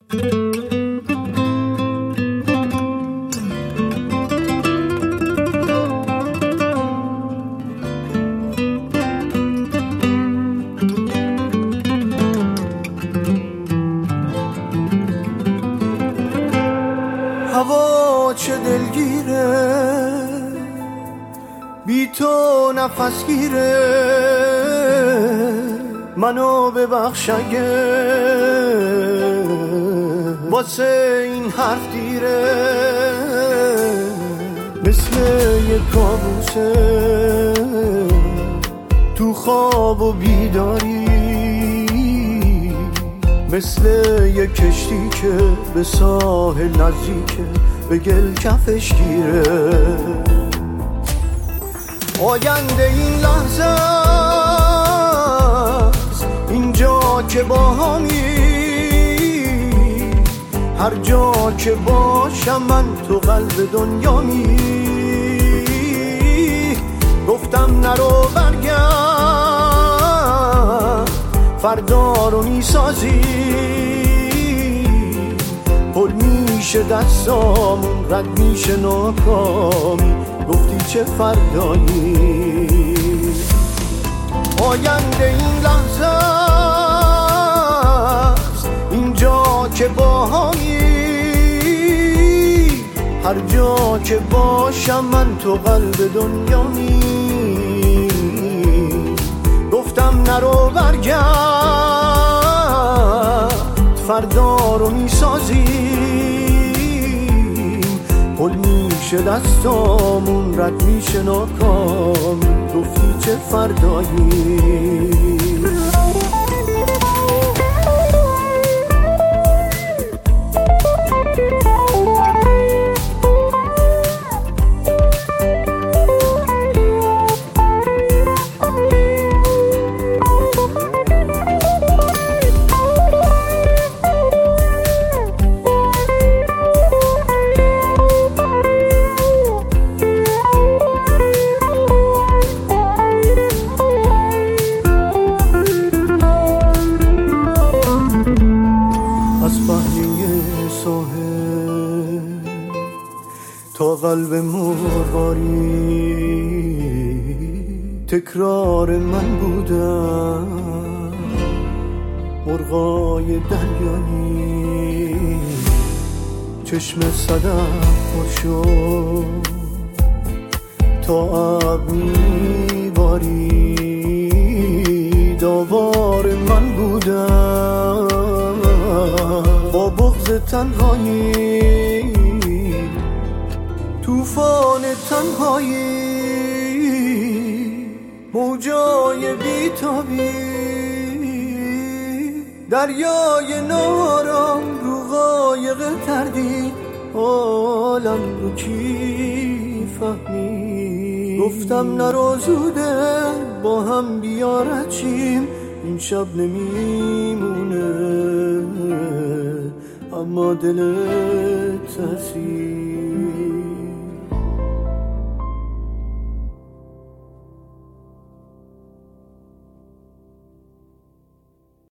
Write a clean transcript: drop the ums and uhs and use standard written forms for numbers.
هوا چه دلگیره، بی تو نفس گیره، منو ببخش اگه واسه این حرف دیره. مثل یه کابوسه تو خواب و بیداری، مثل یه کشتی که به ساحل نزدیکه به گل کفش گیره. آینده این لحظه است، اینجا که با همی، هر جا که باشم من تو قلب دنیامی. گفتم نرو برگرد، فردا رو میسازی، پل میشه دستامون، رد میشه ناکامی. گفتی چه فردایی، آینده این لحظه است، اینجا که با همی، هر جا که باشم من تو قلب دنیامی. گفتم نرو برگرد، فردا رو میسازیم، پل میشه دستامون، رد میشه ناکامی. گفتی چه فردایی. تا قلب مرغاری تکرار من بودم، مرغای دریایی چشم صدف پر شد، تا ابر میبارید آوار من بودم. با بغض تنهایی، توفان تنهایی، موجای بیتابی، دریای نارام رو قایق تردید، حالم رو کی فهمید. گفتم نرو زوده با هم بیارد چیم، این شب نمیمونه اما دلت ترسید.